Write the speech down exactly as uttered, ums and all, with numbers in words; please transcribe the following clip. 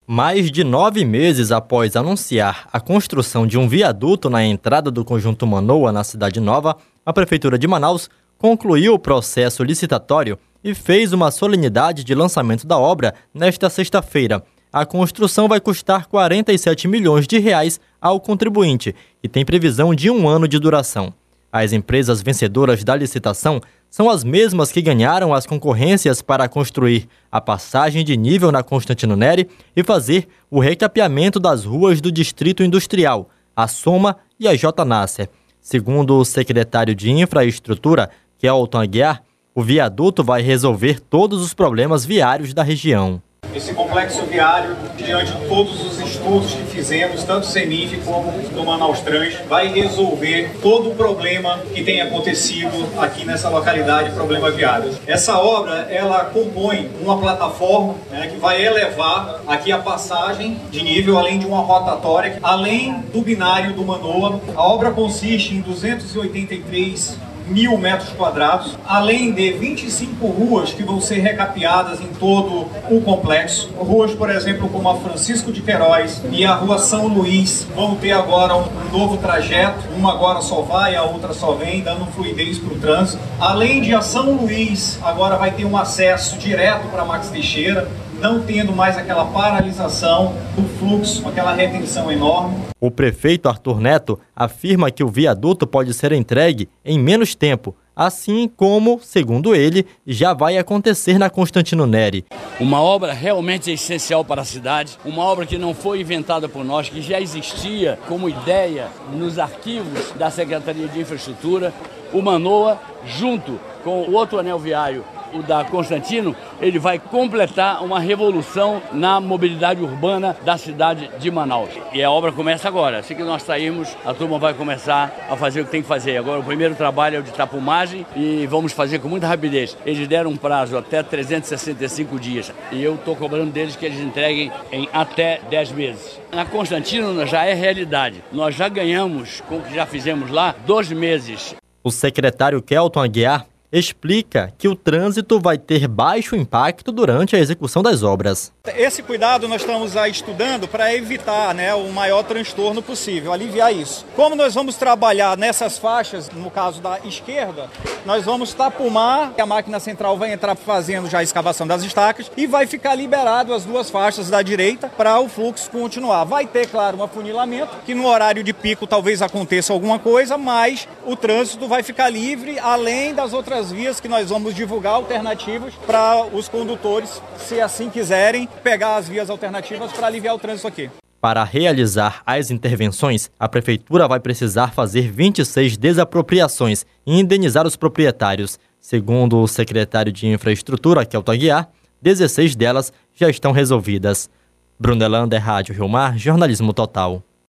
Mais de nove meses após anunciar a construção de um viaduto na entrada do Conjunto Manoa, na Cidade Nova, a Prefeitura de Manaus concluiu o processo licitatório e fez uma solenidade de lançamento da obra nesta sexta-feira. A construção vai custar quarenta e sete milhões de reais ao contribuinte e tem previsão de um ano de duração. As empresas vencedoras da licitação são as mesmas que ganharam as concorrências para construir a passagem de nível na Constantino Neri e fazer o recapeamento das ruas do Distrito Industrial, a Soma e a J. Nasser. Segundo o secretário de Infraestrutura, Kelton Aguiar, o viaduto vai resolver todos os problemas viários da região. Esse complexo viário, diante de todos os estudos que fizemos, tanto o CEMIF como do Manaus Trans, vai resolver todo o problema que tem acontecido aqui nessa localidade, problema viário. Essa obra, ela compõe uma plataforma, né, que vai elevar aqui a passagem de nível, além de uma rotatória, além do binário do Manoa. A obra consiste em duzentos e oitenta e três mil metros quadrados, além de vinte e cinco ruas que vão ser recapeadas em todo o complexo. Ruas, por exemplo, como a Francisco de Queiroz e a Rua São Luís vão ter agora um novo trajeto, uma agora só vai, a outra só vem, dando fluidez para o trânsito. Além de a São Luís, agora vai ter um acesso direto para Max Teixeira, não tendo mais aquela paralisação do fluxo, aquela retenção enorme. O prefeito Arthur Neto afirma que o viaduto pode ser entregue em menos tempo, assim como, segundo ele, já vai acontecer na Constantino Neri. Uma obra realmente essencial para a cidade, uma obra que não foi inventada por nós, que já existia como ideia nos arquivos da Secretaria de Infraestrutura. O Manoa, junto com o outro anel viário, o da Constantino, ele vai completar uma revolução na mobilidade urbana da cidade de Manaus. E a obra começa agora. Assim que nós sairmos, a turma vai começar a fazer o que tem que fazer. Agora o primeiro trabalho é o de tapumagem e vamos fazer com muita rapidez. Eles deram um prazo até trezentos e sessenta e cinco dias e eu estou cobrando deles que eles entreguem em até dez meses. Na Constantino já é realidade. Nós já ganhamos, com o que já fizemos lá, dois meses. O secretário Kelton Aguiar explica que o trânsito vai ter baixo impacto durante a execução das obras. Esse cuidado nós estamos aí estudando para evitar, né, o maior transtorno possível, aliviar isso. Como nós vamos trabalhar nessas faixas, no caso da esquerda, nós vamos tapumar, a máquina central vai entrar fazendo já a escavação das estacas e vai ficar liberado as duas faixas da direita para o fluxo continuar. Vai ter, claro, um afunilamento, que no horário de pico talvez aconteça alguma coisa, mas o trânsito vai ficar livre, além das outras vias que nós vamos divulgar alternativas para os condutores, se assim quiserem, pegar as vias alternativas para aliviar o trânsito aqui. Para realizar as intervenções, a Prefeitura vai precisar fazer vinte e seis desapropriações e indenizar os proprietários. Segundo o secretário de Infraestrutura, Kelton Aguiar, dezesseis delas já estão resolvidas. Brunelander, Rádio Rio Mar, Jornalismo Total.